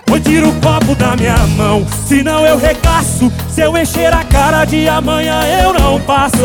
Oi, tira o copo da minha mão, senão eu regaço. Se eu encher a cara de amanhã eu não passo.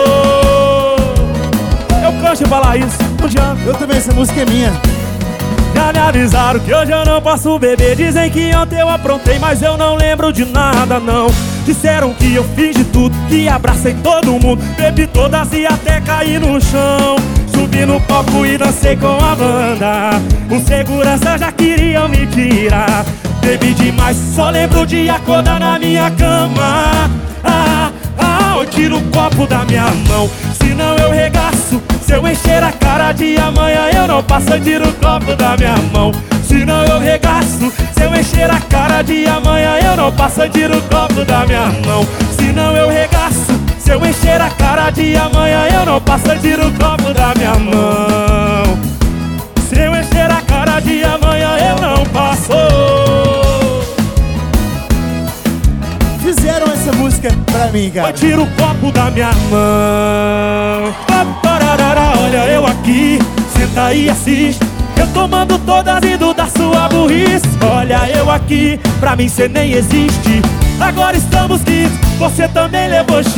Eu canto falar isso, não adianta. Eu também, essa música é minha. Já me avisaram que hoje eu não posso beber. Dizem que ontem eu aprontei, mas eu não lembro de nada não. Disseram que eu fiz de tudo, que abracei todo mundo, bebi todas e até caí no chão. Subi no palco e dancei com a banda. Os seguranças já queriam me tirar. Bebi demais, só lembro de acordar na minha cama. Eu tiro o copo da minha mão, senão eu regaço. Se eu encher a cara de amanhã eu não passo. Eu tiro o copo da minha mão, senão eu regaço. Se eu encher a cara de amanhã eu não passo. Eu tiro o copo da minha mão, senão eu regaço. Se eu encher a cara de amanhã eu não passo. Eu tiro o copo da minha mão. Se eu encher a cara de amanhã eu não passo. Fizeram essa música pra mim, cara. Eu tiro o copo da minha mão. Olha eu aqui, senta aí e assiste. Eu tomando todas indo da sua burrice. Olha eu aqui, pra mim cê nem existe. Agora estamos quites, você também levou X.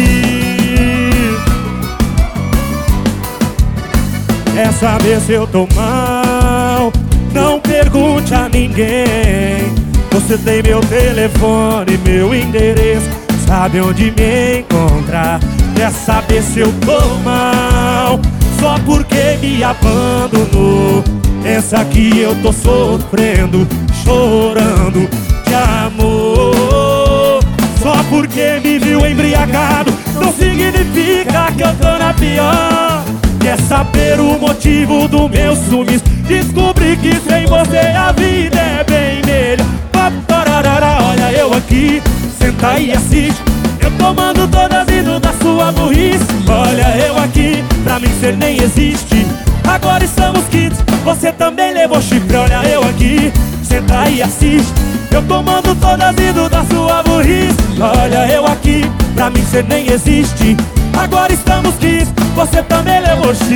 É saber se eu tô mal, não pergunte a ninguém. Você tem meu telefone, meu endereço, sabe onde me encontrar. Quer saber se eu tô mal, só porque me abandonou. Pensa que eu tô sofrendo, chorando de amor. Só porque me viu embriagado não significa que eu tô na pior. Quer saber o motivo do meu sumiço? Descobri que sem você a vida é bem melhor. Olha eu aqui, senta e assiste. Eu tomando todas indo da sua burrice. Olha eu aqui, pra mim cê nem existe. Agora estamos quites, você também levou chifre. Olha eu aqui, senta e assiste. Eu tomando todas indo da sua burrice. Olha eu aqui, pra mim cê nem existe. Agora estamos quites, você também levou X.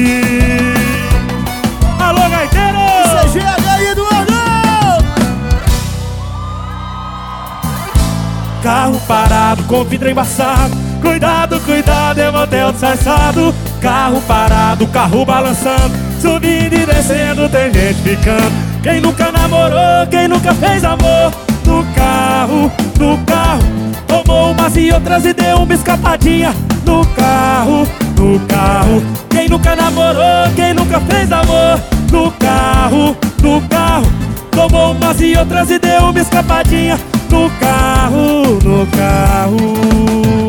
Alô, gaiteiro! CGH aí, Eduardo! Carro parado com vidro embaçado. Cuidado, cuidado, é motel disfarçado. Carro parado, carro balançando. Subindo e descendo, tem gente ficando. Quem nunca namorou, quem nunca fez amor. No carro, no carro. Tomou umas e outras e deu uma escapadinha. No carro, no carro. Quem nunca namorou, quem nunca fez amor. No carro, no carro. Tomou umas e outras e deu uma escapadinha. No carro, no carro.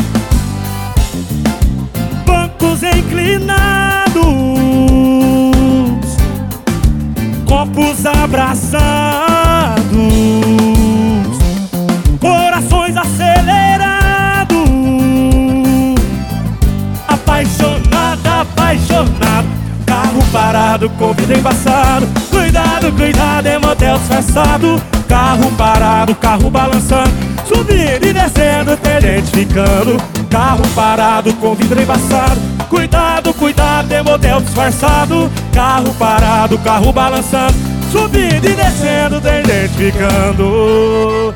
Bancos inclinados, copos abraçados, corações acelerados. Apaixonada, apaixonado. Carro parado com vidro embaçado. Cuidado, cuidado, é motel disfarçado. Carro parado, carro balançando. Subindo e descendo, tem gente ficando. Carro parado com vidro embaçado. Cuidado, cuidado, é motel disfarçado. Carro parado, carro balançando. Subindo e descendo, tem gente ficando.